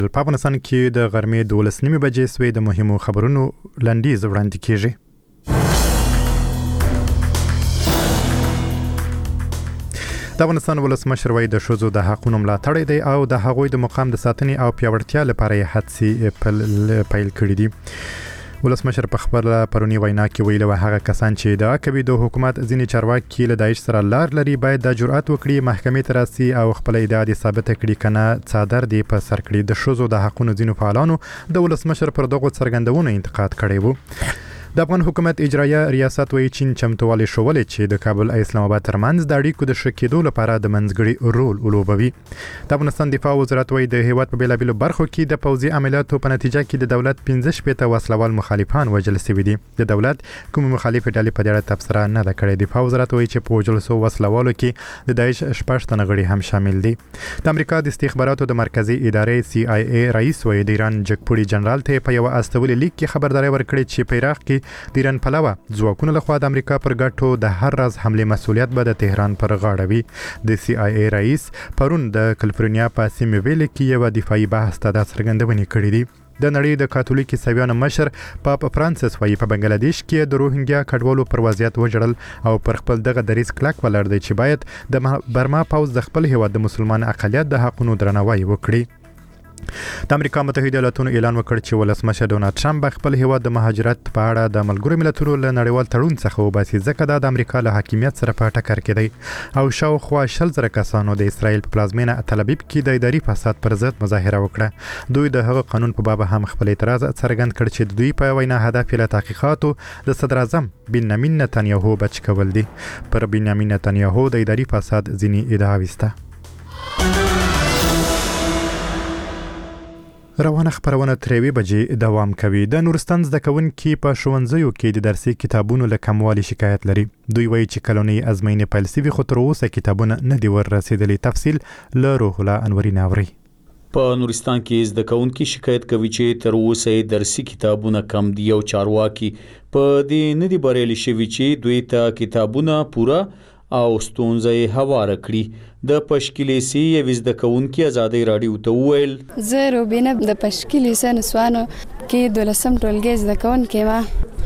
په افغانستان کې د غرمې 12 بجې سوې د مهمو خبرونو لنډیز وړاندې کیږي. د افغانستان ولسمشر وایي د ښځو د حقونو ملاتړ دی او د هغوی د مقام د ساتنې او پیاوړتیا لپاره یې هڅې پیل کړې دي. ولسمشر په خپل پرونی وینا کې ویلي و هغه کسان چې ادعا کوي د حکومت ځینې چارواکي له داعش سره لار لري باید د جرأت وکړي محکمې ته راسي او خپل ادعا دې ثابته کړي کنه څادر دې په سر کړي. د ښځو د حقونو ځینو فعالانو د ولسمشر پر دغو څرګندونو انتقاد کړی و. د افغان حکومت اجرایه ریاست وایي چین چمتووالی ښوولی چې د کابل او اسلام آباد ترمنځ د اړیکو د ښه کېدو لپاره د منځګړي رول ولوبوي. د افغانستان دفاع وزارت وایي د هیواد په بیلابیلو برخو کې د پوځي عملیاتو په نتیجه کې د دولت 15 وسلوال مخالفان وژل شوي دي. د دولت کوم مخالف ډلې په دې اړه تبصره نه ده کړې. دفاع وزارت وایي چې په وژل شوو وسلوالو کې د داعش 6 تنه غړي هم شامل دي. د امریکا د استخباراتو د مرکزی ادارې CIA رئیس وایي د ایران جګپوړي جنرال ته په یو استولي لیک کې خبرداري ورکړې چې په عراق کې د ایران ځواکونو لخوا د امریکا پر ګټو د هر راز حمله مسؤلیت به د تهران پر غاړه وي. د CIA رئیس پرون د کالیفورنیا په سیمویل کې یو دفاعي بحث ته د څرګندونې کړې دي. د نړۍ د کاتولیک عیسویانو مشر پاپ فرانسیس وایي په بنگلاديش کې د روهینګیا کډوالو پر وضعیت وژړل او پر خپل دغه دریځ کلک ولاړ دی چې باید د برما پوځ د خپل هیواد د مسلمان اقلیت د حقونو درناوی وکړي. د امریکا متحده ایالاتونو اعلان وکړ چې ولسمشر ډونالد ټرمپ خپل هیواد د مهاجرت په اړه د ملګرو ملتونو له نړیوال تړون څخه وباسي ځکه د امریکا له حاکمیت سره په ټکر کې دی او شاوخوا 100,000 کسانو د اسرائیل په پلازمینه تل ابیب کې د اداري فساد پر ضد مظاهره وکړه. دوی د هغه قانون په باب هم خپل اعتراض څرګند کړ چې دوی په وینا هدف له تحقیقاتو د صدر اعظم بنیامین نتنیاهو بچ کول دي. پر بنیامین نتنیاهو د اداري فساد ځینې ادعاوې شته. روانه خبرونه 3 بجې دوام کوي. د نورستان زده کوونکي په ښوونځیو کې د درسي کتابونو له کموالي شکایت لري. دوی وایي چې کلونی ازموینې پیل شوي خو تر اوسه کتابونه نه دي ورسېدلي. تفصیل له روح الله انوري ناوري. په نورستان کې زده کوونکي شکایت کوي چې تر اوسه درسي کتابونه کم دي او چارواکي په دې نه دي بریالي شوي چې دوی ته کتابونه پوره او ستونزې هواره کړي. د پشکلیسي یو زده کوونکي ازادي رادیو ته وویل زه روبینه د پشکلیسي نسوانو کې 12 ټولګي زده کوونکي ما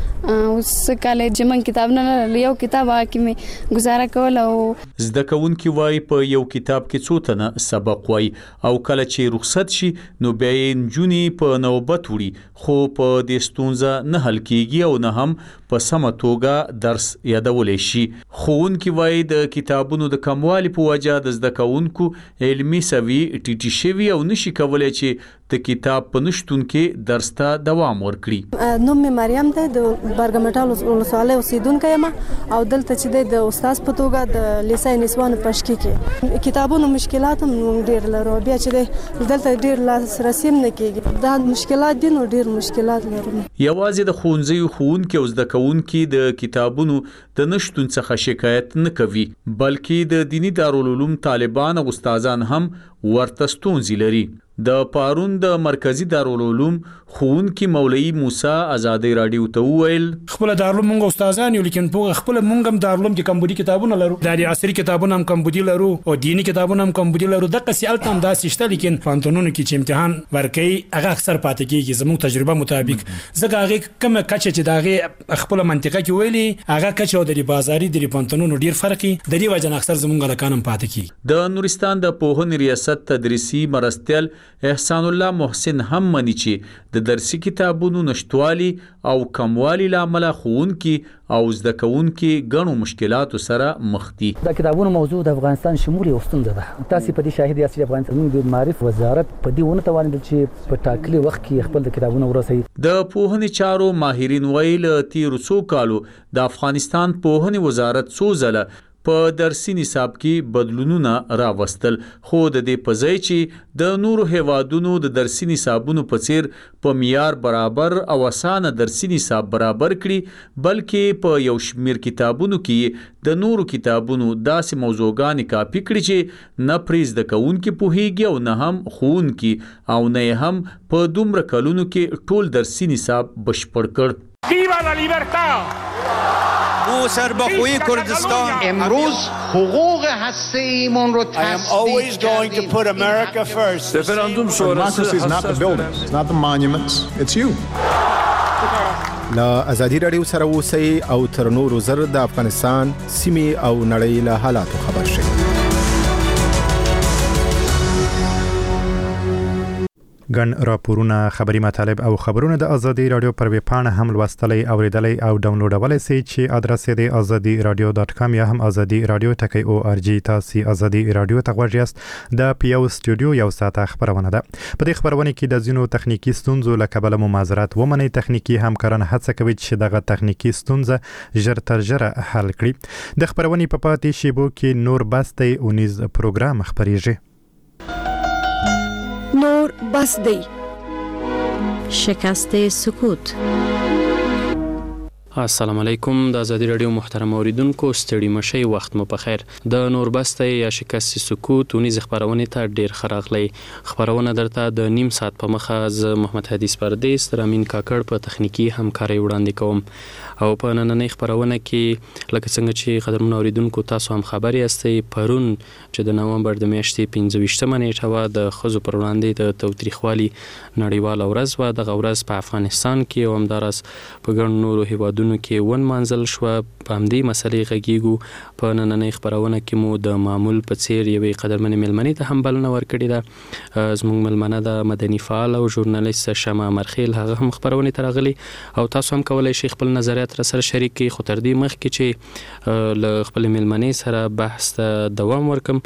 اوس کالج من کتاب نه یو کتاب کې می گزاره کول او زده کوونکي وای په یو کتاب کې څو تنه سبق وای او کله چې رخصت شي نو بیا یې جونی په نوبت وړي خو په دې ستونزه نه حل کیږي او نه هم په سمه توګه درس یادولې شي. ښوونکي وای د کتابونو د کموالي په وجه د زده کوونکو علمي سوي ټیټی شوي او نشي کولای چې د کتاب په نشتون کې درس ته دوام ورکړي. نوم می مریم ده د برګمټال ولسوالۍ اوسیدونکې یم او دلته چې د استاد په توګه د لیسای نسوانو پشکی کې کتابونو مشکلات هم ډیر لرو. بیا چې دلته ډیر لاسرسي نه کیږي دا مشکلات دي نو ډیر مشکلات لرو. یوازې د ښوونځیو ښوونکي او زده کوونکي د کتابونو د نشتون څخه شکایت نه کوي بلکې د دینی دارالعلوم طالبان او استادان هم ورته ستونزې لري. د پارون د مرکزی دارالعلوم ښوونکي مولوي موسی ازادي رادیو ته وویل خپل دارالعلوم موږ استادان یو لیکن په خپل موږ هم دارالعلوم کې کمبودي کتابونه لرو د عصري کتابونه هم کمبودي لرو او دینی کتابونه هم کمبودي لرو. د قصیالت هم داسې شته لیکن پانتونونو کې چې امتحان ورکړي هغه اکثر پاتې کیږي زموږ تجربه مطابق ځکه هغه کومه کچه چې داغه خپل منطقه کې ویلي هغه کچه د بازاري د پانتونونو ډیر فرقي د دې وجه اکثر زموږ لکانم پاتې کیږي. د نورستان د پوهنې ریاست تدریسي مرستیال احسان الله محسن هم مني چې د درسي کتابونو نشټوالي او کموالي لامل ښوونکي او زده کوونکي ګڼو مشکلاتو سره مخ دي. د کتابونو موضوع د افغانستان شمول یو ستونزه ده. تاسو په دې شاهد یاست چې افغانستان د معرف وزارت په دې ونه توانید چې په ټاکلي وخت کې خپل د کتابونو ورسوي. د پوهنې چارو ماهرین ویل تیر څو کالو د افغانستان پوهنې وزارت څو ځله په درسي نصاب کې بدلونونه راوستل خو د دې په ځای چې د نورو هیوادونو د درسي نصابونو په څیر په معیار برابر او اسانه درسي نصاب برابر کړي بلکې په یو شمیر کتابونو کې د نورو کتابونو داسې موضوعګانې کاپي کړي چې نه پرې زده کوونکي پوهیږي او نه هم ښوونکي او نه هم په دومره کلونو کې ټول درسي نصاب بشپړ کړ. Viva la libertad! مو سربخوی کردستان. امروز حقوق هسته‌ایمون رو I am always going to put America first. Referendum sonrası Democracy is not the buildings, it's not the monuments, it's you. لا ازادي رادیو سره اوسئ او تر نورو زر د افغانستان سیمې او نړۍ له حالاتو خبر شئ. ګڼ راپورونه، خبري مطالب او خبرونه د ازادي رادیو پر ویب پاڼه هم لوستلی اوریدلی او ډاونلوډولی سئ چې ادرس یې د azadiradio.com یا هم azadiradio.org. تاسو ازادي رادیو ته غوږ یاست. د پیو استودیو یو ساعته خبرونه ده. په دې خبرونه کې د ځینو تخنیکی ستونزو له کبله مو معذرت ومنئ. تخنیکی همکاران هڅه کوي چې دغه تخنیکی ستونزه ژر تر ژره حل کړي. د خبرونې په پاتې شیبو کې نور بس دی اونیز پروګرام خبرېږي. نور بس دی. شکست سکوت. السلام علیکم. د ازادي رادیو محترم اوریدونکو ستړي مشي وخت مو په خیر. د نور بس دی یا شکست سکوت اونیز خبرونه ته ډیر خراغلی. خبرونه درته د نیم ساعت په مخه ز محمد حدیث پردیس تر امین کاکړ په تخنیکی همکاري وړاندې کوم. او په نننۍ خبرونه کې لکه څنګه چې قدرمن اوریدونکو تاسو هم خبر یاستئ، پرون چې د نومبر د میاشتې 25مه نیټه و د ښځو پر وړاندې د تاوتریخوالي نړیواله ورځ و. دغه ورځ په افغانستان کې او همداراز په ګڼو نورو هیوادونو کې ونمانځل شوه. په همدې مسلې غږیږو. په نننۍ خبرونه کې مو د معمول په څیر یوې قدرمنې مېلمنې ته هم بلنه ورکړې ده. زموږ مېلمنه د مدني فعال او ژورنالیست شمع مرخیل، هغه هم خبرونه ته راغلي او تاسو هم کولای شئ خپل نظریات را سره شریک کړئ. خو تر دې مخکې چې له خپل مېلمنې سره بحث ته دوام ورکم،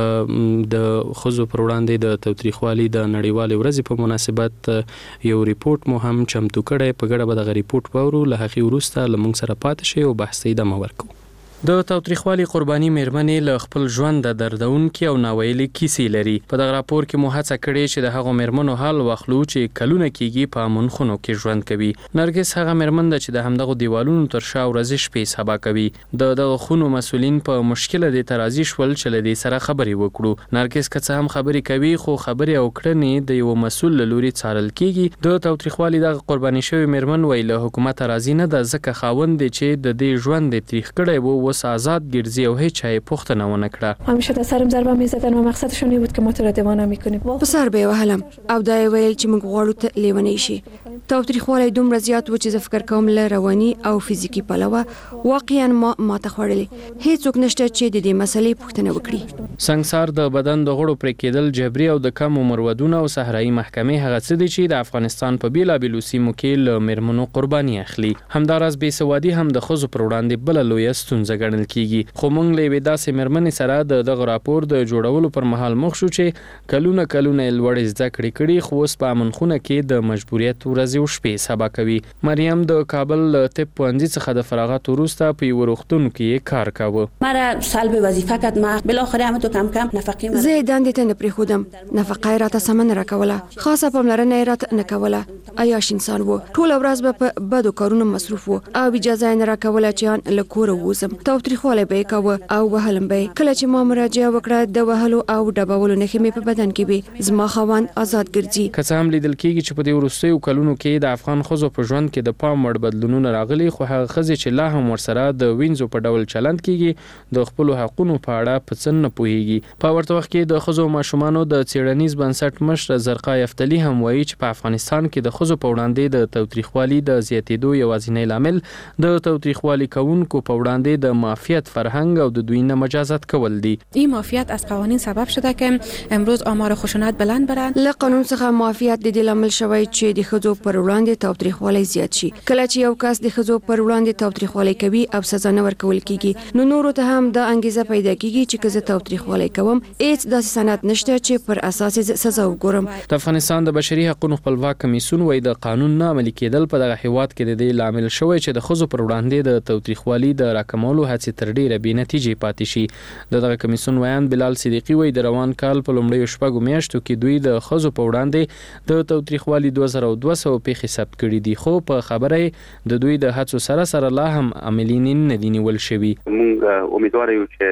د ښځو پر وړاندې د تاوتریخوالي د نړیوالې ورځې په مناسبت یو ریپورت مو هم چمتو کړی. په ګډه به دغه ریپورت واورو. له هغې وروسته له موږ سره پاتې شئ او بحث ته ادامه ورکوو. د تاوتریخوالي قرباني مېرمنې له خپل ژوند د دردونکي او ناویلي کیسې لري. په دغه راپور کې مو هڅه کړې چې د هغو مېرمنو حال واخلو چې کلونه کېږي په امن خونو کې ژوند کوي. نرګس هغه مېرمن ده چې د همدغو دیوالونو تر شا ورځې شپې سبا کوي. د دغه خونو مسؤلین په مشکله دي ترازی شول چې له دې سره خبرې وکړو. نرګس که څه هم خبرې کوي خو خبرې او کړنې د یو مسؤل له لوري څارل کېږي. د تاوتریخوالي دغه قرباني شوی مېرمن وایي له حکومت راضي نه ده، ځکه خاوند دی چې د دې ژوند یې تریخ کړی و اوس آزاد ګرځي او هیڅ چا یې پوښتنه ونه کړه. همیشه در سرم ضربه می‌زدن و مقصدشون این بود که ما تو را دیوانه می‌کنیم. په سر به وهلم او دا ویل چې موږ غواړو ته لیونی شي. تاوتریخوالی دومره زیات و چې زه فکر کوم له رواني او فزیکی پلوه واقعا ما ته خوړلې. هیڅوک نشته چې د دې مسلې پوښتنه وکړي. سنگسار د بدن د غړو پرې کېدل، جبري او د کم عمر ودونه او صحرایي محکمې هغه څه دي چې د افغانستان په بیلابېلو سیمو کې له مېرمنو قرباني اخلي. همداراز بېسوادي هم د ښځو پر وړاندې بله لویه ستونزه ګڼل کېږي. خو موږ له یوې داسې مېرمنې سره دغه راپور د جوړولو پر مهال مخ شو چې کلونه یې لوړې زده کړې کړي خو اوس په امنخونه کې د مجبوریت ورځې او شپې سبا کوي. مریم د کابل طب پوهنځي څخه د فراغت وروسته په یو روغتون کې کار کاوه. مرا سلب وظیفه کرد. ما بالاخره هم تو کم کم نفقه زه دندې ته نه پریښودم. نفقه یې راته سمه نه راکوله. خاصه پاملرنه یې راته نه کوله. عیاش انسان و. ټوله ورځ به په بدو کارونو مصروف و او اجازه یې نه راکوله چې له کوره ووځم. تاوتریخوالی به یې کاوه او وهلم به. کله چې ما مراجعه وکړه د وهلو او ډبولو نښې مې په بدن کې وې. زما خاوند آزاد ګرځي. که څه هم لیدل کېږي چې په دې وروستیو کلونو کې د افغان ښځو په ژوند کې د پام وړ بدلونونه راغلي، خو هغه ښځې چې لا هم ورسره د وینځو په ډول چلند کېږي د خپلو حقونو په اړه په څه نه پوهېږي. په ورته وخت کې د ښځو او ماشومانو د څېړنیز بنسټ مشر زرقا یفتلي هم وایي چې په افغانستان کې د ښځو په وړاندې د تاوتریخوالي د زیاتېدو یوازینی لامل د تاوتریخوالي کوونکو په وړاندې د معافیت فرهنګ او د دوی نه مجازات کول دي. این معافیت از قوانین سبب شده که امروز آمار خشونت بلند برند. له قانون څخه معافیت د دې لامل شوی چې د ښځو پر وړاندې تاوتریخوالی زیات شي. کله چې یو کس د ښځو پر وړاندې تاوتریخوالی کوي او سزا نه ورکول کیږي، نو نورو ته هم د انګیزه پیدا کیږي چې که زه تاوتریخوالی کوم هیڅ داسې سند نشته چې پر اساس سزا وګورم. د افغانستان د بشري حقوقو خپلواک کمیسیون وایي د قانون نه عملي کېدل په دغه هیواد کې د دې لامل شوی چې د ښځو پر وړاندې د تاوتریخوالي د راکمولو هڅې تر ډیره بې نتیجې پاتې شي. دغه کمیسیون ویان بلال صدیقي وایي د روان کال په لومړیو شپږو میاشتو کې دوی د ښځو په وړاندې د تاوتریخوالي 2200 پیښې ثبت کړي دي، خو په خبره د دوی د هڅو سره لا هم عملي نه دي نیول شوي. موږ امیدوار یو چې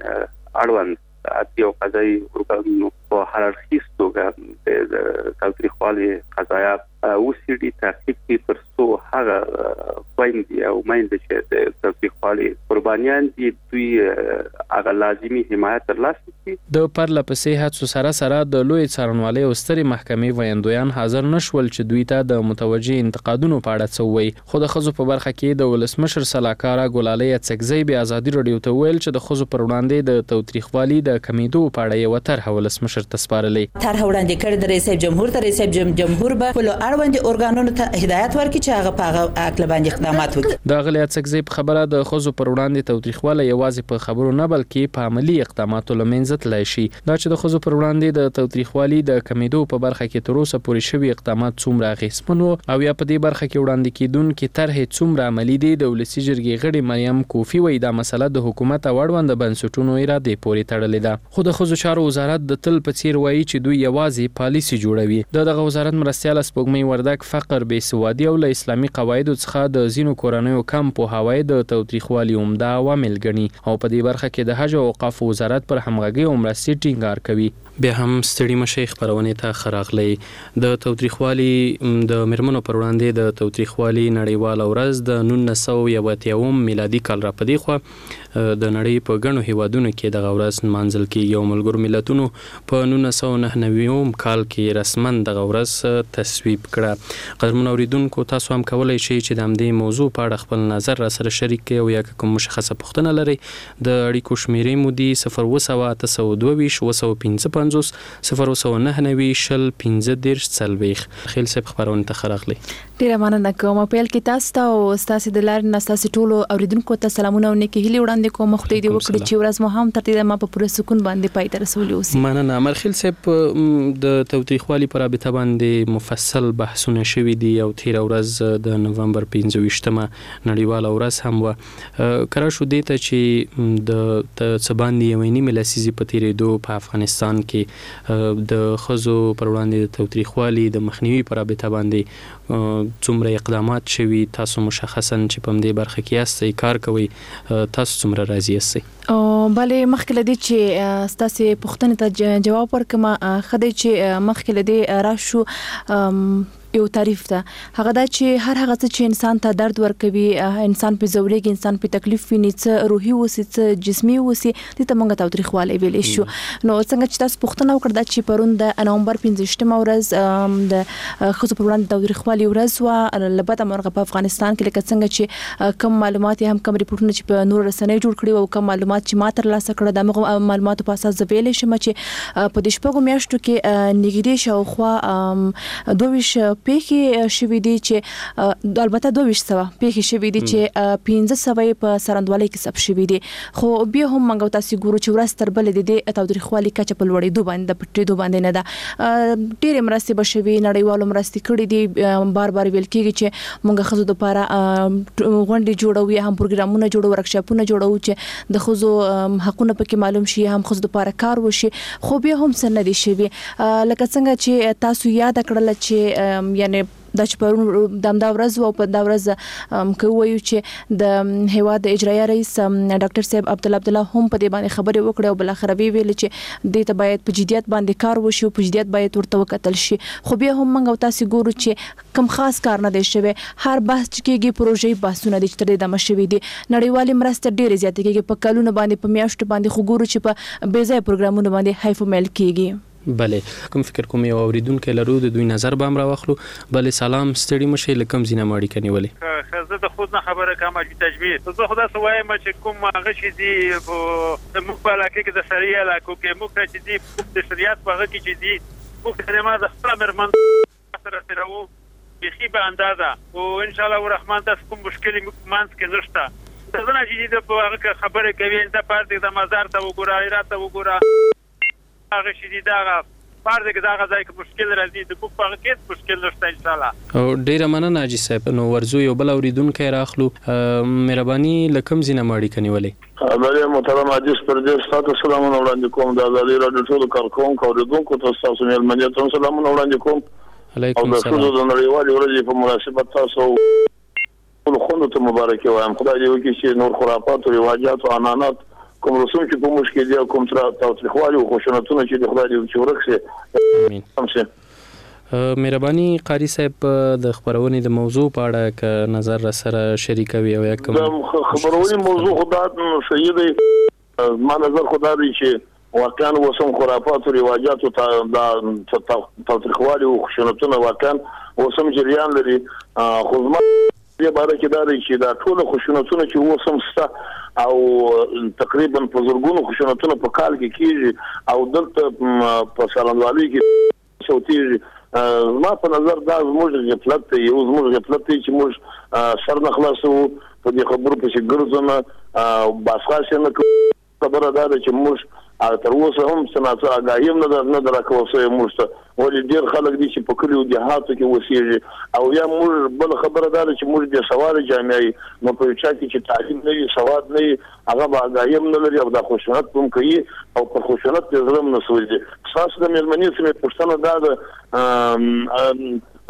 اړوند عادي او قضایي ورکړو په هر اړخیز توګه د تاوتریخوالي قضایا وسیدي تعقیب کی تر څو هغه خويندې او میندې چې د تاوتریخوالي قربانیان دي دوی هغه لازمي حمایت ترلاسه کړي. د پرله پسې هڅو سره د لوی څارنوالۍ او سترې محکمې ویاندویان حاضر نشول چې دوی ته د متوجه انتقادونو په اړه څه ووایي. خو د ښځو په برخه کې د ولسمشر سلاکاره ګلالۍ اڅکزۍ بیا ازادي راډیو ته ویل چې د ښځو پر وړاندې د تاوتریخوالي د کمیدو په اړه یوه طرحه ولسمشر ته سپارلې. طرحه وړاندې کړې د رئیس جمهور ته رئیس جمهور به خپل اړوند ارګانونو ته هدایت ورکړي چې هغه په اکل باندې اقدامات وکړي. د غلې اڅکزۍ په خبره د ښځو پر وړاندې تاوتریخوالی یوازې په خبرو نه بلکې په عملي اقداماتو له منځه تللی شي. دا چې د ښځو پر وړاندې د تاوتریخوالي د کمیدو په برخه کې تر اوسه پورې شوي اقدامات څومره اغېزمن وو او یا په دې برخه کې وړاندې کېدونکې طرحې څومره عملي دي، د ولسي جرګې غړي مریم کوفي وایي دا مسله د حکومت او اړوند بنسټونو ارادې پورې تړلې ده. خو د ښځو چارو وزارت د تل په څیر وایي چې دوی یوازې پالیسي جوړوي. دغه وزارت مرستیال سپوږمۍ وردګ فقر، بېسوادي او له اسلامي قواعدو څخه د ځینو کورنیو کم پوهاوی د تاوتریخوالي عمده عوامل ګڼي او په دې برخه کې د حج او اوقافو وزارت پر همغږۍ او مرستې ټینګار کوي. بیا هم ستړي مشي خبرونه ته خراغلی. د تاوتریخوالي د میرمنو پر وړاندې د تاوتریخوالي نړیواله ورځ د 1981 میلادي کال را پدې خو د نړۍ په ګڼو هیوادونو کې دغه ورځ منځل کېږي او ملګرو ملتونو په 1999 کال کې رسما دغه ورځ تصویب کړه. قدرمن اوریدونکو تاسو هم کولای شئ چې د همدې موضوع په اړه خپل نظر را سره شریک کړئ او یا کوم مشخصه پوښتنه لرئ د اړیکو شمیرې مو دي 02822 009901540 خیل صاحب خبرونه ته خراغلی. ډیره مننه کوم. پیل کې تاسو ته او تاسو د لارې نه تاسو ټول اوریدونکو ته سلامونه او نیکی هیلې وړاندې کوم. خدای دې وکړي چې ورځ مو هم تر دې ما په پوره سکون باندې پای ته رسولي اوسي. مننه. مرخیل صاحب د توتریخوالي پر رابطه باندې مفصل بحثونه شوي دي او تیر ورځ د نومبر 15مه نړیواله ورځ هم و. کرا شو دې ته چې د څباندې یوې نیمې لسیزې په تیرېدو په افغانستان کې د ښځو پر وړاندې د توتریخوالي د مخنیوي پر رابطه باندې څومره اقدامات شوي، تاسو مشخصا چې په دې برخه کې یاستئ کار کوئ، تاسو څومره راضي یاستئ؟ بله مخکې لدی چې تاسو پوښتنې ته جواب ورکړم. خدای چې مخکې لدی راشو یو تعریف ده، هغه دا چې هر هغه څه چې انسان ته درد ورکوي، انسان په زورېږي، انسان په تکلیف ویني، څه روحي وسی څه جسمي وسی، دې ته موږ تاوتریخوالی ویلی شو. نو څنګه چې تاسو پوښتنه وکړه چې پرون د نومبر 15مه ورځ د ښځو پر وړاندې تاوتریخوالي ورځ وه، البته مرغه په افغانستان کې لکه څنګه چې کم معلومات هم کم ریپورټونه چې په نور رسنۍ جوړ کړي او کم معلومات چې ما ترلاسه کړه د معلوماتو په اساس زه ویلی شم چې په دې شپږو میاشتو کې نږدې شاوخوا 22 پیښې شوې دي چې البته 2200 پیښې شوې دي چې 1500 په سرندوالۍ کې ثبت شوې دي. خو بیا هم موږ تاسو ګورو چې ورځ تر بلې د تاوتریخوالي کچه په لوړېدو باندې د پټېدو باندې نه ده. ډېرې مرستې به شوي، نړیوالو مرستې کړې دي. بار بار ویل کېږي چې موږ ښځو دپاره غونډې جوړوو یا هم پروګرامونه جوړوو، ورکشاپونه جوړوو چې د ښځو حقونه پکې معلوم شي، هم ښځو دپاره کار وشي. خو بیا هم څه نه دي شوي. لکه څنګه چې تاسو یاد کړل چې یعنی دا چې پرون د همدا ورځ او په دا ورځ که ووایو چې د هیواد د اجرایه رئیس ډاکټر صاحب عبدالله هم په دې باندې خبرې وکړې او بالاخره ویلې چې دې ته باید په جدیت باندې کار وشي او په جدیت باید ورته وکتل شي. خو بیا هم موږ تاسو ګورو چې کم خاص کار نه دی شوی. هر بحث چې کېږي پروژې بحثونه دي چې تر دې دمه شوي دي. نړیوالې مرستې ډېرې زیاتې کېږي په کلونو باندې، په میاشتو باندې، خو ګورو چې په بې ځایه پروګرامونو باندې حیف و میل کېږي. بله کوم فکر کوم یو اوریدونکو لرو د دوی نظر به هم راوخلو. بله سلام، ستړي مشي لکم زینه ماړی کني ولې خزه د خود نه خبره کوم چې تجوید زه خدا سوایم چې کوم غشي دي په مقبله کې د شریعه علاقو کې موږ چې دي د شریعت په هغه کې چې دي موږ د ما د خپل مرمن سره سره بيخي به اندازه او ان شاء الله الرحمن تاسو کوم مشکل مانس کې نشته. ځنه چې دي په هغه خبره کوي انت پارتي د مزار ته وګوره، ایرات ته وګوره، هغه شې دا پارده کې دا غځای کې مشکل راځي، د کوم په کې مشکل نشته ان شاء الله. او ډیره مننه حاجی صاحب. نو ورزو یو بل اوریدونکو راخلو، مهرباني لکم زینه ماړی کني ولې بله محترم حاجی پردیس تاسو سلامونه وړاندې کوم. د ازادي راډیو ټول کارکونکو اوریدونکو تاسو مېلمنه ته سلامونه وړاندې کوم. علیکم السلام. او د نړیوالې ورځې په مناسبت تاسو ټول خوندو ته مبارکي وایم. خدای دې وکړي چې نور خرافات او رواجات او عنعنات کوم رسوم چې په مشکل دي او کوم تاوتریخوالي او خشونتونه چې د خدای دې چې ورکسي. امين. مهرباني قاری صاحب د خبرونې د موضوع په اړه ک نظر سره شریکوي او یا کوم خبرونې موضوع خدای صحیح دی ما نظر خدای دی چې واقعا وسم خرافات او رواجات او تاریخوالي او خشونتونه واقعا وسم جریان لري خو زما په اړه کې دا دی چې دا ټول خشونتونه چې وسم ستا او تقریبا په زورګونو خشونتونه په کال کې کیږي او دلته په سالنوالي کې شوتي ما په نظر دا زموږ غفلت دی او زموږ غفلت دی چې موږ سر نه خلاصو په دې خبرو په چې ګرځنه باسخاص نه خبره دا ده چې موږ تر اوسه هم سناسه اگاهیم نه دراکو سه موږ ولې ډیر خلک دي چې په کلیو دیهاتو کې وسیږي او یا موږ بل خبره ده چې موږ د سواد جامعي نو په چا کې تعلیم نه وي سواد نه وي هغه به اگاهیم نه لري او د خوشنط هم کوي او په خوشنط کې ظلم نه سوځي خاصه د مېرمنې سره پښتنه ده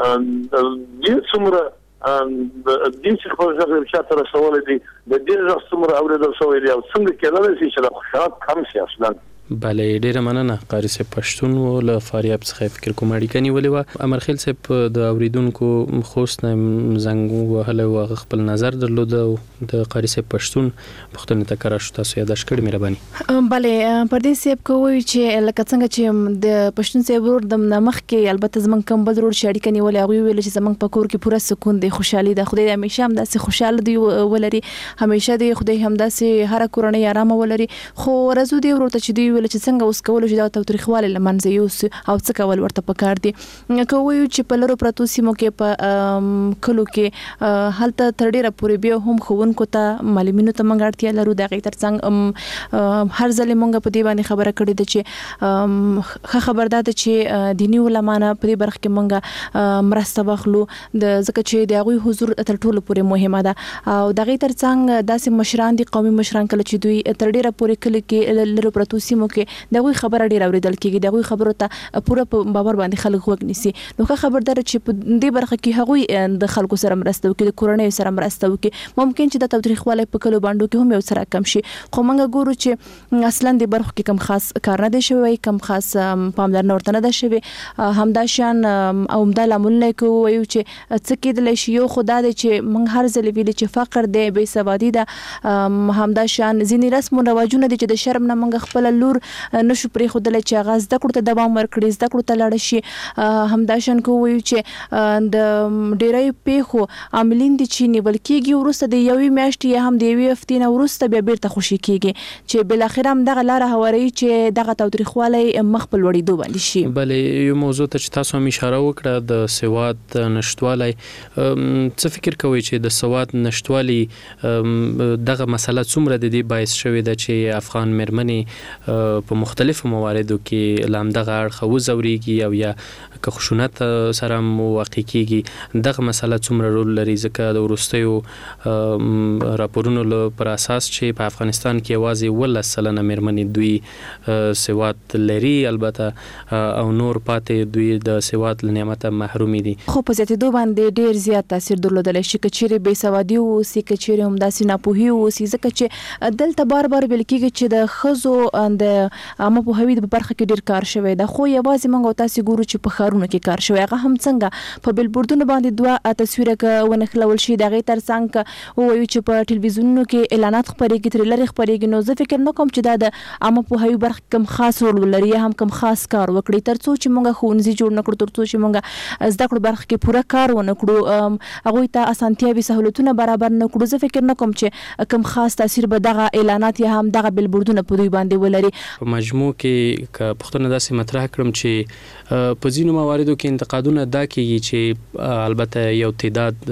د څومره د دې څخه په ځای چې تر سوال دي د دې ځخ څومره اورېدل شوی دی او څنګه کېدای شي چې د خوشحال کم شي اصلا بله ډیره مننه قاری صاحب پښتون ول فاریاب څخه فکر کوم اړیکه نیولې و امرخیل صاحب د اوریدونکو خوست نه زنګ وهله او خپل نظر درلود د قاری صاحب پښتون پښتون ته کرا شو تاسو یاداش کړی مهرباني بله پردیس صاحب کوی چې لکه څنګه چې د پښتون صاحب ور د مخ کې البته زمون کم بل ور شړی کني ولې هغه ویل چې زمون په کور کې پوره سکون دی خوشحالي ده خدای همیشه هم داسې خوشاله دی ولري همیشه دی خدای هم داسې هر کورنۍ آرام ولري خو ورزو دی ورته چې دی ویل چې څنګه اوس کول چې دا تاریخواله لمنځه یو او څه کول ورته پکار دي کوي چې په لرو پرتو سیمو کې په کلو کې حالت تر ډیره پورې به هم خوونکو ته معلومینو ته منګړتیا لرو د غي ترڅنګ هر ځلې مونږ په دې باندې خبره کړې ده چې خبردار ده چې دینی علماء په دې برخه کې مونږ مرسته واخلو د ځکه چې د غوي حضور تر ټولو پورې مهمه ده او د غي ترڅنګ داسې مشران دي قومي مشران کله چې دوی تر ډیره پورې کلی کې لرو پرتو سیمو کې دغه خبره ډیر اوریدل کیږي دغه خبرو ته پوره باور باندې خلک وګنيسي نو خبردار چې په دې برخه کې هغه د خلکو سره مرسته وکړي د کورنۍ سره مرسته وکړي ممکن چې د تاریخواله په کلو باندې کې هم یو سره کم شي خو موږ ګورو چې اصلا د برخه کې کم خاص کار نه دی شوی کم خاص پاملرنه ورته نه ده شوی همداشان او مدل عمل کوي چې څه کېدل شي یو خدای دې چې موږ هر ځل ویل چې فقر دی بے سوادي ده همداشان ځینی رسم او رواجونه دي چې د شرم نه موږ خپل لور نشو پرې خودل چې هغه زده کړو ته دوام ورکړي زده کړو ته لاړ شي همداشان کوي چې د ډیرای پیخو عاملین دي چې نیول کېږي ورسته د یوې میاشتې هم د یوې هفتې نه ورسته بیا بیرته خوشي کېږي چې بل اخر هم دغه لار هواري چې دغه تاریخواله مخ په لوړېدو باندې شي بله یو موضوع ته چې تاسو هم اشاره وکړه د سواد نشټوالي څه فکر کوي چې د سواد نشټوالي دغه مسله څومره د دې باعث شوی ده چې افغان مېرمنې په مختلفو مواردو کې لامدغه اړخ وزوريږي او یا که خشونت سره واقع کیږي دغه مسله څومره رول لري ځکه د ورستیو راپورونو پر اساس چې په افغانستان کې یوازې 10% مېرمنې دوی سواد لري البته او نور پاتې دوی د سواد نعمت محروم دي خو په زیاتېدو باندې ډیر زیات تاثیر درلودل شي کچېره بے سوادي او سې کچېره هم داسې ناپوهي او سې ځکه چې دلته بار ویل کېږي چې د خزو د اما په هوی د برخه کې ډیر کار شوی دا خو یوازې موږ تاسو ګورو چې په خارونو کې کار شوی هغه هم څنګه په بلبوردونو باندې دوه تصویره ونه خلول شي دغه ترڅنګ او وایي چې په ټلویزیونونو کې اعلانات خبرېږي ترلر خبرېږي نو زه فکر نه کوم چې دا د اما په هوی برخه کم خاص رول لري هم کم خاص کار وکړي ترڅو چې موږ خونځي جوړ نکړو ترڅو چې موږ زده کړو برخه کې پوره کار ونه کړو هغه ته اسانتیاوي سہولتونه برابر نه کړو زه فکر نه کوم چې کم خاص تاثیر به دغه اعلانات یا هم دغه بلبوردونه په دوی باندې ولري په مجموع کې ک پښتون داسې مطرح کړم چې په ځینو مواردو کې انتقادونه دا کیږي چې البته یو تعداد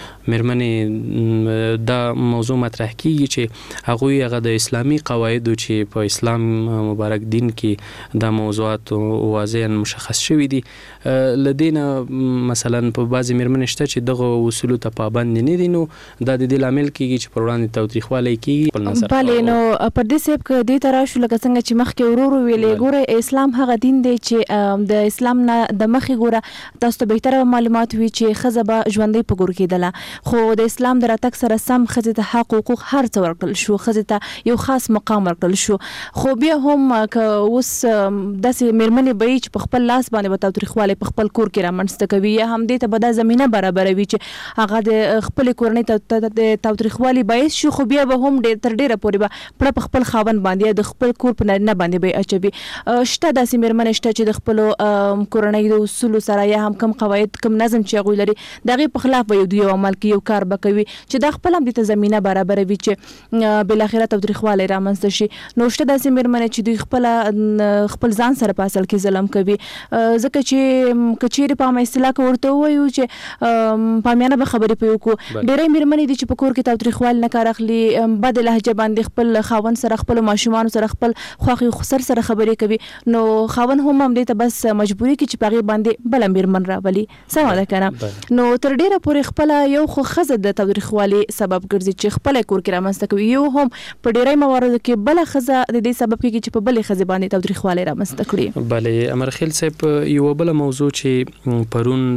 مېرمنې دا موضوع مطرح کیږي چې هغه د اسلامي قواعدو چې په اسلام مبارک دین کې دا موضوعات واضحا مشخص شوي دي لدينا مثلا په بعضي مېرمنې شته چې دغه اصول ته پابند نه دي نو دا د دې لامل کیږي چې پر وړاندې تاریخواله کیږي په نظر بله نو پر دې سبب کې د تراشو لکه څنګه چې مخکې ورور ویلې ګوره اسلام هغه دین دی چې د د اسلام نه د مخې ګوره تاسو ته بهتره معلومات وي چې ښځه به ژوندۍ په ګور کېدله، خو د اسلام د راتګ سره سم ښځې ته حق حقوق هر څه ورکړل شو، ښځې ته یو خاص مقام ورکړل شو. خو بیا هم که اوس داسې مېرمنې به وي چې په خپل لاس باندې به تاوتریخوالی په خپل کور کې رامنځته کوي، یا هم دې ته به دا زمینه برابروي چې هغه د خپلې کورنۍ ته د تاوتریخوالي باعث شي، خو بیا به هم تر ډېره پورې به پړه په خپل خاوند باندې یا د خپل کور په نارینه باندې به اچوي. شته داسې مېرمنې شته چې د خپلو کورنۍ د اصولو سره یا هم کم قواعد کم نظم چې هغوی لري د هغې په خلاف به یو عمل کوي، یو کار به کوي چې دا خپل هم دې ته زمینه برابروي چې بالاخره تاوتریخوالی رامنځته شي. نو شته داسې مېرمنې چې دوی خپل ځان سره په اصل کې ظلم کوي، ځکه چې که چیرې په عامه اصطلاح کې ورته ووایو چې پامیانه به خبرې پرې وکړو. ډېری مېرمنې دي چې په کور کې تاوتریخوالي نه کار اخلي، بد لهجه باندې خپل خاوند سره خپلو ماشومانو سره خپل خوښې خسر سره خبرې کوي، نو خاوند هم همدې ته بس مجبوري کوي چې په هغې باندې بله مېرمن راولي. سمه ده که نه؟ نو تر ډېره پورې خپله یو خو ښځه د تاوتریخوالي سبب ګرځي چې خپله کور کې رامنځته کوي، یو هم په ډېری مواردو کې بله ښځه د دې سبب کېږي چې په بلې ښځې باندې تاوتریخوالی رامنځته کړي. بلې امرخیل صاحب، یوه بله موضوع چې پرون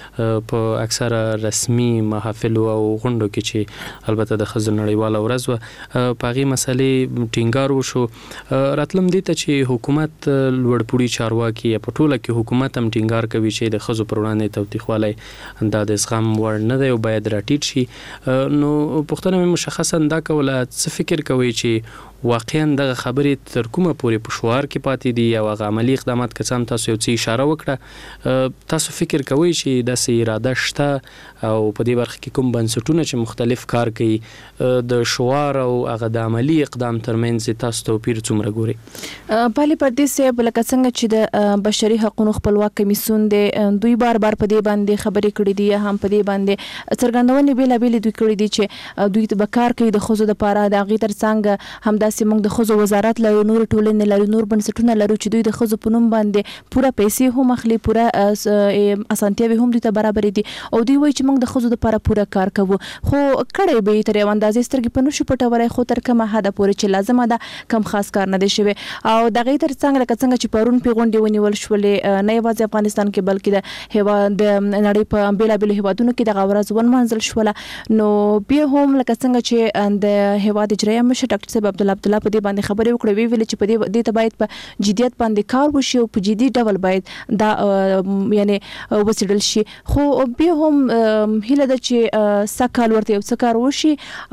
په اکثره رسمي محافلو او غونډو کې چې البته د ښځو نړیواله ورځ وه، په هغې مسلې ټینګار وشو. راتلم دې ته چې حکومت لوړپوړي چارواکي یا په ټوله کې حکومت هم ټینګار کوي چې د ښځو پر وړاندې تاوتریخوالی دا د زغم وړ نه دی او باید راټیټ شي. نو پوښتنه مې مشخصا دا کوله، څه فکر کوئ چې واقعا دغه خبرې تر کومه پورې په شعار کې پاتې دي او هغه عملي اقدامات که څه هم تاسو یو څه اشاره وکړه، تاسو فکر کوئ چې داسې اراده شته او په دې برخه کې کوم بنسټونه چې مختلف کار کوي د شعار او هغه د عملي اقدام ترمنځ تاسو توپیر څومره ګورئ؟ پالي پردیس صاحب، لکه څنګه چې د بشري حقوقو خپلواک کمیسیون دی، دوی بار بار په دې باندې خبرې کړې دي یا هم په دې باندې څرګندونې بېلابېلې دوی کړې دي چې دوی به کار کوي د ښځو دپاره. د هغې تر څنګ همدا داسې موږ د ښځو وزارت لرو، نور ټولنې لرو، نور بنسټونه لرو چې دوی د ښځو په نوم باندې پوره پیسې هم اخلي، پوره اسانتیاوې هم دوی ته برابرې دي او دوی وایي چې موږ د ښځو دپاره پوره کار کوو. خو کړی به یې تر یو اندازې سترګې په نشو پټولی، خو تر کومه حده پورې چې لازمه ده کم خاص کار نه دی شوی. او د هغې تر څنګ لکه څنګه چې پرون پې غونډې ونیول شولې، نه یوازې افغانستان کې بلکې د نړۍ په بېلابېلو هېوادونو کې دغه ورځ ونمانځل شوله. نو بیا هم لکه څنګه چې د هېواد اجرایه مشر ډاکټر صاحب عبدالله په دې باندې خبرې وکړې، ویې ویلې چې په دې ته باید په جدیت باندې کار وشي او په جدي ډول باید دا یعنی وڅېړل شي. خو بیا هم هیله ده چې سږ کال ورته یو څه کار وشي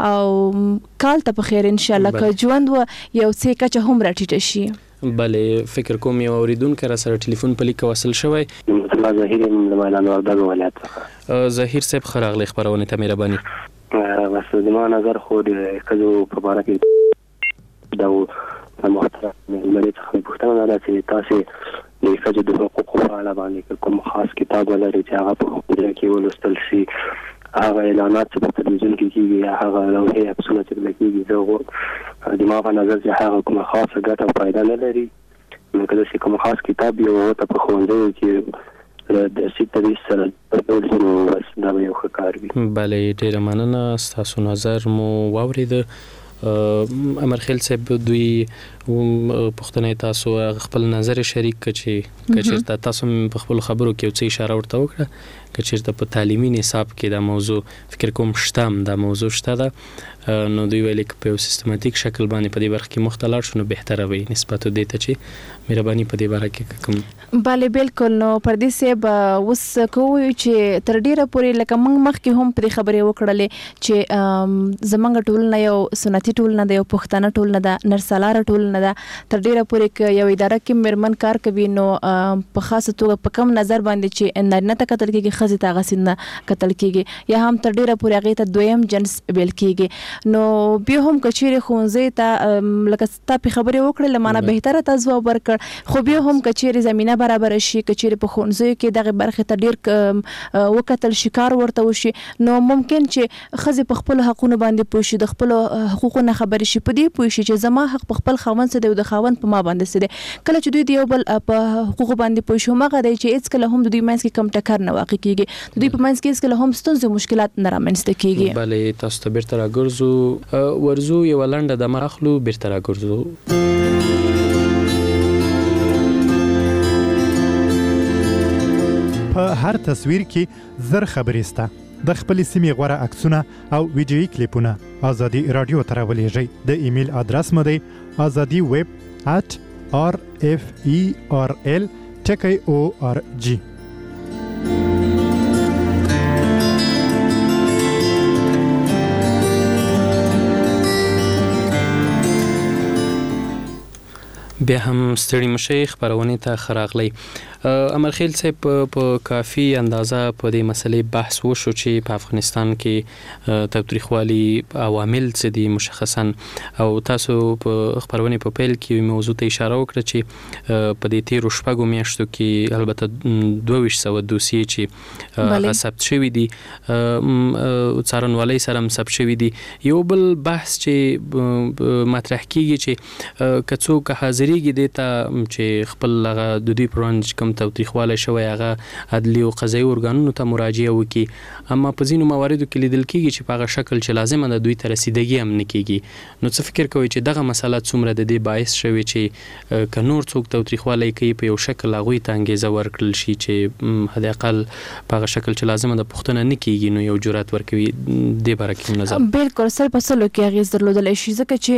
او کال ته په خیر انشاءالله که ژوند و یو څه کچه هم راټیټه شي. بله، فکر کوم یو اوریدونکی را سره ټلیفون په لیک وصل شوی. ظهیر یم د میدان وردګ ولایت څخه. ظهیر صاحب، ښه راغلی خپرونې ته مهرباني. بس زما نظر خو د ښځو په باره کې دا محترم مېلمنې څخه پوښتنه ده چې تاسې د ښځو د حقوقو په اړه باندې کوم خاص کتاب ولرئ چې هغه په حکومت کې ولوستل شي، هغه اعلانات چې په تلویزیون کې کېږي یا هغه لوحې عکسونه چې پرې کېږي، زه د ما په نظر چې هغه کومه خاصه ګټه او فایده نه لري. نو که داسې کوم خاص کتاب یو ورته په ښوونځیو کې د درسي تدریس سره بدلول شي نو بس دا به یو ښه کار وي. بله، ډېره مننه، ستاسو نظر مو واورېده. امرخیل صاحب، دوی پوښتنه تاسو خپل نظر شریک کړ چې چیرته تاسو په خپل خبرو کې یو څه اشاره ورته وکړه که چیرته په تعلیمي نصاب کې دا موضوع فکر کوم شته، دا موضوع شته ده، نو دوی ویل چې په یو سیستماتیک شکل باندې په دې برخه کې مختلف شو نو بهتره وي نسبت دې ته چې مهرباني په دې باره کې کوم. بله بالکل. نو پردیس صاحب، اوس کوو چې تر ډیره پورې لکه موږ مخکې هم پرې خبرې وکړلې چې زمونږ ټولنه یو سنتي ټولنه ده، یو پښتانه ټولنه ده، نرسالاره ټولنه ده. تر ډیره پورې که یو اداره کې مېرمن کار کوي نو په خاصه توګه په کم نظر باندې چې نارینه ته کتل کېږي، ښځې ته هغسې نه کتل کېږي، یا هم تر ډیره پورې هغې ته دویم جنس ویل کېږي. نو بیا هم که چیرې ښوونځي ته لکه تا پې خبرې وکړې له مانه بهتره تا ځواب ورکړ، خو بیا هم که چیرې زمینه برابره شي، که چیرې په ښوونځیو کې دغې برخې ته ډېر وکتل شي، کار ورته وشي، نو ممکن چې ښځې په خپلو حقونو باندې پوه شي، د خپلو حقوقو نه خبرې شي، په دې پوه شي چې زما حق په خپل خاوند څه دی او د خاوند په ما باندې څه دی. کله چې دوی د یو بل په حقوقو باندې پوه شي، هماغه دی چې هېڅکله هم د دوی منځ کې کم ټکر نه واقع کېږي، د دوی په منځ کې هېڅکله هم ستونزې مشکلات نه رامنځته کېږي. بله، تاسو ته بیرته راګرځو، ورځو یوه لنډه دمه اخلو، بیرته راګرځو. په هر تصویر کې زر خبرې سته. د خپل سیمې غوره عکسونه او ویډیویي کلیپونه ازادي رادیو ته راولېږئ. د ایمیل ادرس مو دی azadiweb@referl.org. بیا هم ستړي مشي خبرونه ته خراغلی. امرخیل صاحب په کافي اندازه په دې مسلې بحث وشو چې په افغانستان کې تاوتریخوالي عوامل څه دي مشخصا، او تاسو په خبرونه په پیل کې موضوع ته اشاره وکړه چې په دې تیرو شپږو میاشتو کې البته 2200 دوسیې چې ثبت شوي دي څارنوالۍ سره هم ثبت شوي دي. یو بل بحث چې مطرح کیږي چې کڅوک حاضرېږي د ته چې خپل د دوی پرونج کوم تاوتریخوالی شوی هغه عدلي او قضایي ارګانونو ته مراجعه وکړي، اما په ځینو مواردو کې لیدل کېږي چې په هغه شکل چې لازمه ده دوی ته رسیدګي هم نه کېږي. نو څه فکر کوئ چې دغه مسله څومره د دې باعث شوی چې که نور څوک تاوتریخوالی کوي په یو شکل هغوی ته انګېزه ورکړل شي چې حد اقل په هغه شکل چې لازمه ده پوښتنه نه کېږي، نو یو جرأت ورکوي؟ دې باره کې نظر بالکل سر په سلو کې اغېز درلودلی شي، ځکه چې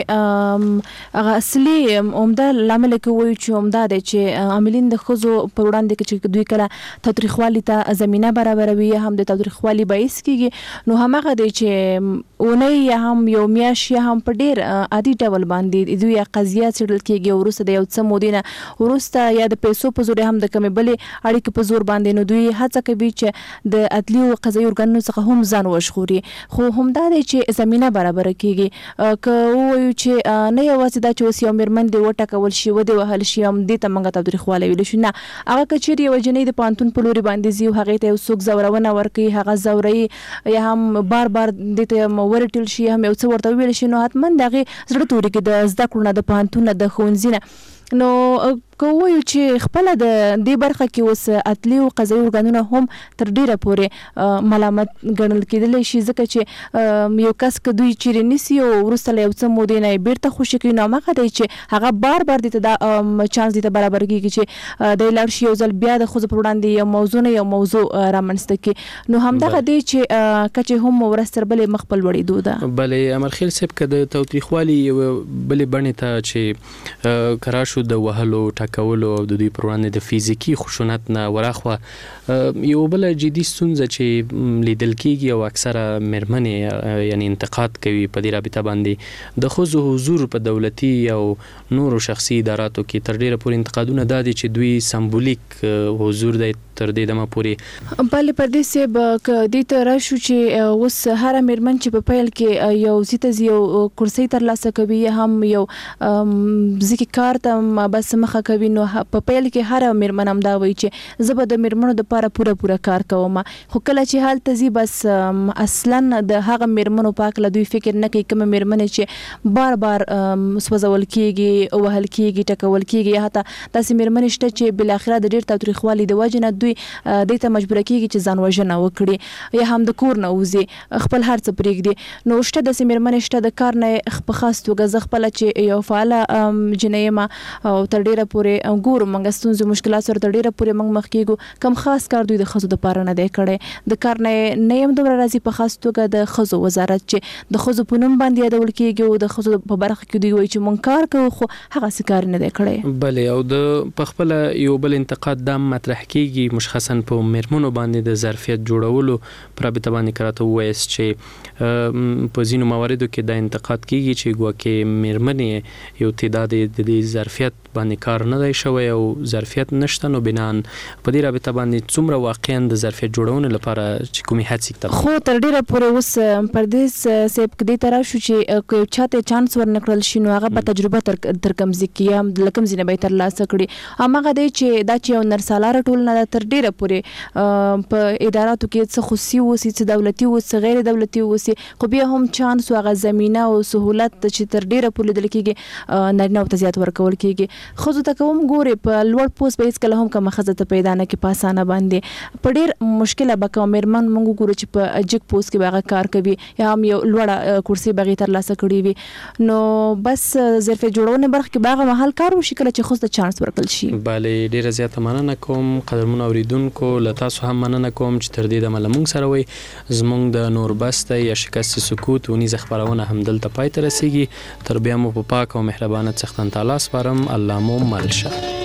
هغه اصلي عمده لامل کې وایو چې عمده دی چې عاملین د ښځو په وړاندې کې چې دوی کله تاوتریخوالي ته زمینه برابروي یا هم د تاوتریخوالي باعث کېږي، نو هماغه دی چې اونۍ یا هم یو میاشت یا هم په ډېر عادي ډول باندې دوی قضیه څېړل کېږي، وروسته د یو څه مودې نه وروسته یا د پیسو په زور هم د کومې بلې اړیکې په زور باندې نو دوی هڅه کوي چې د عدلي او قضایي ارګانونو څخه هم ځان وژغوري. خو همدا دی چې زمینه برابره کېږي. که ووایو چې نه یوازې دا چې اوس یو مېرمن دې وټکول شي ودې وهل شي هم دې ته موږ تاوتریخوالی ویلی شو، نه، هغه که چیرې یوه جنۍ د پوهنتون په لوري باندې ځي او هغې ته یو څوک زورونه ورکوي، هغه زوروي یا هم بار بار دې ته ورټل شي، هم یو څه ورته وویل شي، نو حتما د هغې زړه توري کې د زده کړو نه، د پوهنتون نه، د ښوونځي نه. نو که وایو چې خپله د دې برخه کې اوس عدلي او قضایي ارګانونه هم تر ډیره پورې ملامت ګڼل کېدلی شي، ځکه چې یو کس که دوی چیرې نیسي او وروسته له یو څه مودې نه یې بیرته خوشي کوي، نو هماغه دی چې هغه بار بار دې ته دا چانس دې ته برابر کېږي چې دی لاړ شي یو ځل بیا د ښځو پر وړاندې یو موضوع نه یو موضوع رامنځته کړي. نو همدغه دی چې که چې هم ورځ تر بلې مخ په لوړېدو ده. بلې امرخیل صاحب که د تاوتریخوالي یوه بلې بڼې ته چې که راشو د وهلو ټکولو او د دوی پر وړاندې د فزیکي خشونت نه وراخوا یو بله جدي ستونزه چې لیدل کېږي او اکثره مېرمنې یعنی انتقاد کوي په دې رابطه باندې د ښځو حضور په دولتي او نورو شخصي اداراتو کې تر ډیره پورې انتقادونه دا دي چې دوی سمبولیک حضور دی تر دې دمه پورې. بلې پردې صاحب که دې ته راشو چې اوس هره مېرمن چې په پیل کې یو ځای ته ځي یو کرسۍ ترلاسه کوي یا هم یو ځکه کار ته بس مخه کوي، نو په پیل کې هره مېرمن هم دا وایي چې زه به د مېرمنو دپاره پوره کار کوم، خو کله چې هلته ځي بس اصلا د هغه مېرمنو په هکله دوی فکر نه کوي، کومه مېرمنې چې بار بار سوځول کېږي، وهل کېږي، ټکول کېږي، یا حتی داسې مېرمنې شته چې بالاخره د ډېر تاوتریخوالي د وجې نه دوی دې ته مجبوره کېږي چې ځان وژنه وکړي یا هم د کور نه وځي، خپل هر څه پرېږدي. نو شته داسې مېرمنې شته د کار نه په خاص توګه زه خپله چې یو فعاله جنۍ یم او تر ډیره پورې ګورو موږ ستونزې مشکلات سره تر ډیره پورې موږ مخ کېږو، کم خاص کار دوی د ښځو دپاره نه دی کړی، د کار نه یم دومره راځي په خاص توګه د ښځو وزارت چې د ښځو په نوم باندې یادول کېږي او د ښځو په برخه کې دوی وایي چې موږ کار کوو خو هغسې کار نه دی کړی. بلې او د پخپله یو بل انتقاد دا مطرح کېږي مشخصا په مېرمنو باندې د ظرفیت جوړولو په رابطه باندې که راته ووایاست چې په ځینو مواردو کې دا انتقاد کېږي چې ګواکې مېرمنې یو تعداد د دې ظرفیت باندې کار نه دی شوی او ظرفیت نشته، نو بنان په دې رابطه باندې څومره واقعا د ظرفیت جوړونې لپاره چې کومې هڅې کوي؟ خو تر ډیره پورې اوس پردیس صاحب کې دې ته راشو چې که یو چاته چانس ورنکړل شي نو هغه به تجربه تر کوم ځای کې یا له کوم ځای نه به یې ترلاسه کړي. هماغه دی چې دا چې یو نرسالاره ټولنه ده تر ډیره پورې په اداراتو کې څه خصوصي اوسي، څه دولتي اوسي، څه غیر دولتي اوسي، خو بیا هم چانس او هغه زمینه او سهولت چې تر ډیره پورې لیدل کېږي نارینه‌و ته زیات ورکول کېږي. ښځو ته که کوم ګوري په لوړ پوس به هیڅ کله هم کوم خزه ته پیدا نه کې پاسانه باندې په ډیر مشکله به کوم مرمن مونږ ګورو چې په جګ پوس کې باغه کار کوي یا هم یو لوړه کرسي بغیر تر لاسه کړی وي نو بس ظرف جوړونه برخه کې باغه محل کار وشي کله چې خو ته چانس ورکړل شي. بله ډیره زیاته مننه کوم قدرمن اوریدونکو لته سو هم مننه کوم چې تر دې د ملمون سره وي زمونږ د نوربسته یا شکست سکوت ونی خبرونه هم دلته پای ته رسیږي. تر بیا مو په پاک او مهربانه څښتن تعالی سپارم. الله مو مل شه.